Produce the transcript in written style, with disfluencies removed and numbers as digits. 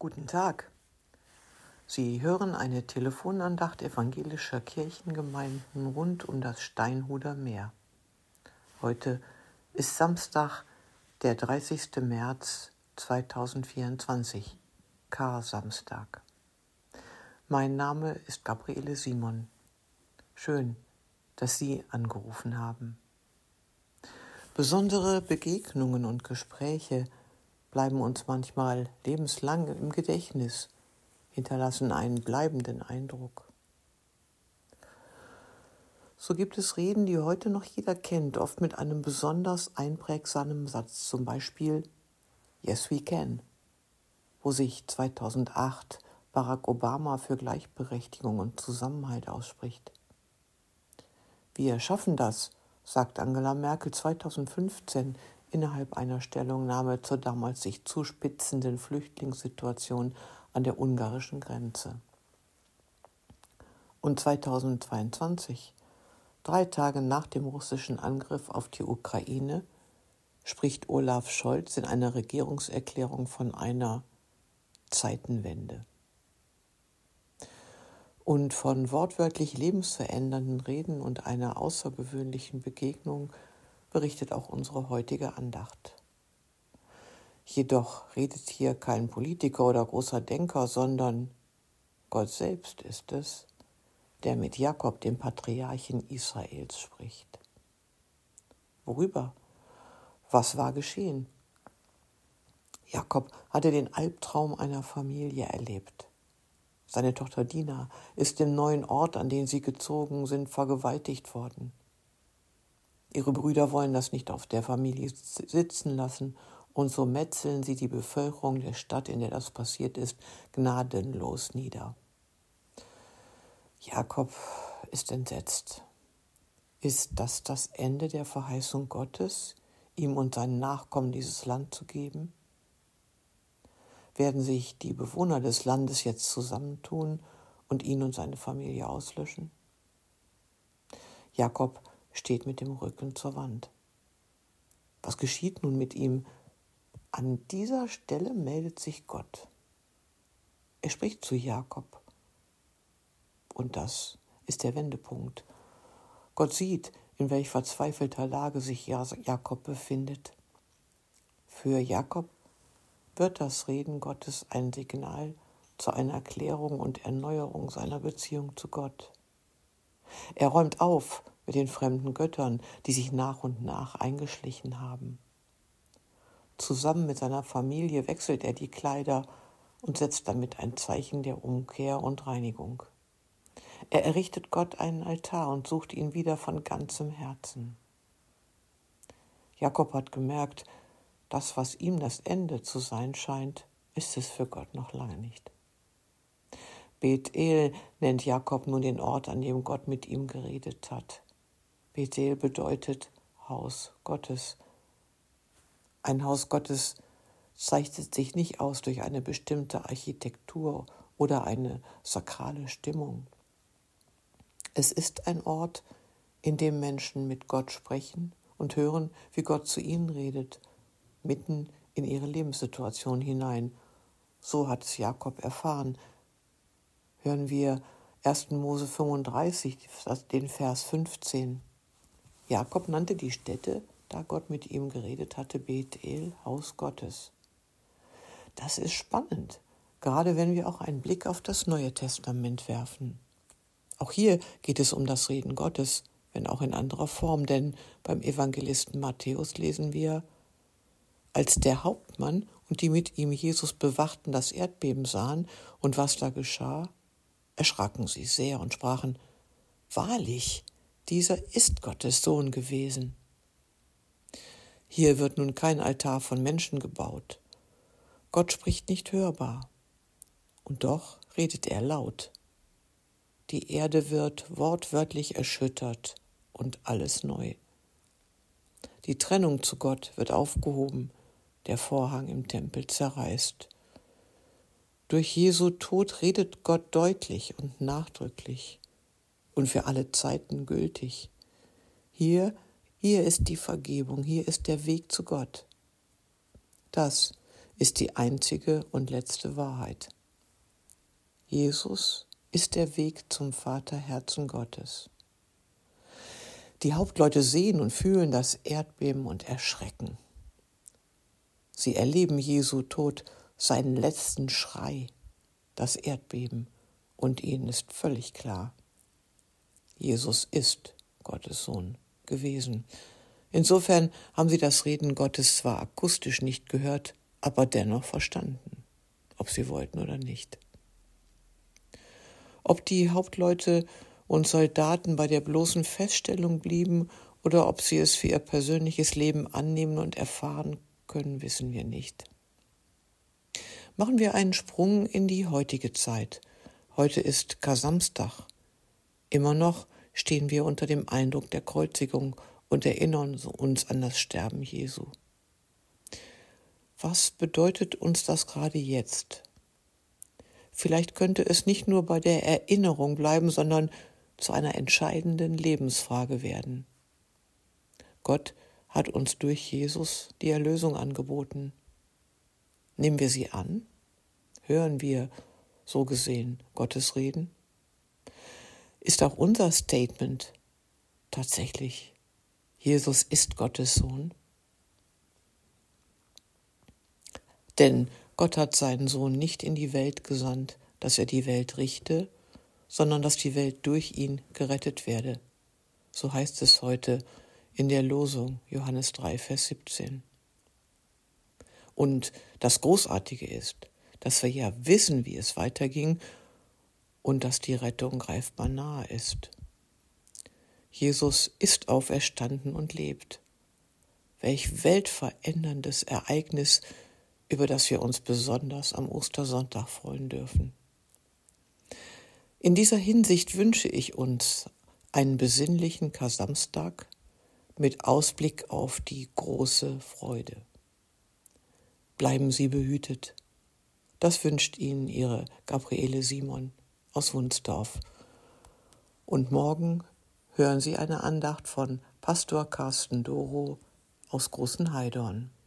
Guten Tag. Sie hören eine Telefonandacht evangelischer Kirchengemeinden rund um das Steinhuder Meer. Heute ist Samstag, der 30. März 2024, Kar-Samstag. Mein Name ist Gabriele Simon. Schön, dass Sie angerufen haben. Besondere Begegnungen und Gespräche bleiben uns manchmal lebenslang im Gedächtnis, hinterlassen einen bleibenden Eindruck. So gibt es Reden, die heute noch jeder kennt, oft mit einem besonders einprägsamen Satz, zum Beispiel Yes, we can, wo sich 2008 Barack Obama für Gleichberechtigung und Zusammenhalt ausspricht. Wir schaffen das, sagt Angela Merkel 2015 innerhalb einer Stellungnahme zur damals sich zuspitzenden Flüchtlingssituation an der ungarischen Grenze. Und 2022, 3 Tage nach dem russischen Angriff auf die Ukraine, spricht Olaf Scholz in einer Regierungserklärung von einer Zeitenwende. Und von wortwörtlich lebensverändernden Reden und einer außergewöhnlichen Begegnung berichtet auch unsere heutige Andacht. Jedoch redet hier kein Politiker oder großer Denker, sondern Gott selbst ist es, der mit Jakob, dem Patriarchen Israels, spricht. Worüber? Was war geschehen? Jakob hatte den Albtraum einer Familie erlebt. Seine Tochter Dina ist im neuen Ort, an den sie gezogen sind, vergewaltigt worden. Ihre Brüder wollen das nicht auf der Familie sitzen lassen und so metzeln sie die Bevölkerung der Stadt, in der das passiert ist, gnadenlos nieder. Jakob ist entsetzt. Ist das Ende der Verheißung Gottes, ihm und seinen Nachkommen dieses Land zu geben? Werden sich die Bewohner des Landes jetzt zusammentun und ihn und seine Familie auslöschen? Jakob steht mit dem Rücken zur Wand. Was geschieht nun mit ihm? An dieser Stelle meldet sich Gott. Er spricht zu Jakob. Und das ist der Wendepunkt. Gott sieht, in welch verzweifelter Lage sich Jakob befindet. Für Jakob wird das Reden Gottes ein Signal zu einer Klärung und Erneuerung seiner Beziehung zu Gott. Er räumt auf mit den fremden Göttern, die sich nach und nach eingeschlichen haben. Zusammen mit seiner Familie wechselt er die Kleider und setzt damit ein Zeichen der Umkehr und Reinigung. Er errichtet Gott einen Altar und sucht ihn wieder von ganzem Herzen. Jakob hat gemerkt, das, was ihm das Ende zu sein scheint, ist es für Gott noch lange nicht. Bethel nennt Jakob nun den Ort, an dem Gott mit ihm geredet hat. Bethel bedeutet Haus Gottes. Ein Haus Gottes zeichnet sich nicht aus durch eine bestimmte Architektur oder eine sakrale Stimmung. Es ist ein Ort, in dem Menschen mit Gott sprechen und hören, wie Gott zu ihnen redet, mitten in ihre Lebenssituation hinein. So hat es Jakob erfahren. Hören wir 1. Mose 35, den Vers 15. Jakob nannte die Stätte, da Gott mit ihm geredet hatte, Bethel, Haus Gottes. Das ist spannend, gerade wenn wir auch einen Blick auf das Neue Testament werfen. Auch hier geht es um das Reden Gottes, wenn auch in anderer Form, denn beim Evangelisten Matthäus lesen wir: Als der Hauptmann und die mit ihm Jesus bewachten das Erdbeben sahen und was da geschah, erschraken sie sehr und sprachen: Wahrlich, dieser ist Gottes Sohn gewesen. Hier wird nun kein Altar von Menschen gebaut. Gott spricht nicht hörbar. Und doch redet er laut. Die Erde wird wortwörtlich erschüttert und alles neu. Die Trennung zu Gott wird aufgehoben, der Vorhang im Tempel zerreißt. Durch Jesu Tod redet Gott deutlich und nachdrücklich und für alle Zeiten gültig. Hier ist die Vergebung, hier ist der Weg zu Gott. Das ist die einzige und letzte Wahrheit. Jesus ist der Weg zum Vaterherzen Gottes. Die Hauptleute sehen und fühlen das Erdbeben und erschrecken. Sie erleben Jesu Tod, seinen letzten Schrei, das Erdbeben, und ihnen ist völlig klar: Jesus ist Gottes Sohn gewesen. Insofern haben sie das Reden Gottes zwar akustisch nicht gehört, aber dennoch verstanden, ob sie wollten oder nicht. Ob die Hauptleute und Soldaten bei der bloßen Feststellung blieben oder ob sie es für ihr persönliches Leben annehmen und erfahren können, wissen wir nicht. Machen wir einen Sprung in die heutige Zeit. Heute ist Kar-Samstag. Immer noch stehen wir unter dem Eindruck der Kreuzigung und erinnern uns an das Sterben Jesu. Was bedeutet uns das gerade jetzt? Vielleicht könnte es nicht nur bei der Erinnerung bleiben, sondern zu einer entscheidenden Lebensfrage werden. Gott hat uns durch Jesus die Erlösung angeboten. Nehmen wir sie an? Hören wir, so gesehen, Gottes Reden? Ist auch unser Statement tatsächlich: Jesus ist Gottes Sohn? Denn Gott hat seinen Sohn nicht in die Welt gesandt, dass er die Welt richte, sondern dass die Welt durch ihn gerettet werde. So heißt es heute in der Losung, Johannes 3, Vers 17. Und das Großartige ist, dass wir ja wissen, wie es weiterging und dass die Rettung greifbar nahe ist. Jesus ist auferstanden und lebt. Welch weltveränderndes Ereignis, über das wir uns besonders am Ostersonntag freuen dürfen. In dieser Hinsicht wünsche ich uns einen besinnlichen Kar-Samstag mit Ausblick auf die große Freude. Bleiben Sie behütet. Das wünscht Ihnen Ihre Gabriele Simon aus Wunsdorf. Und morgen hören Sie eine Andacht von Pastor Carsten Doro aus Großenheidorn.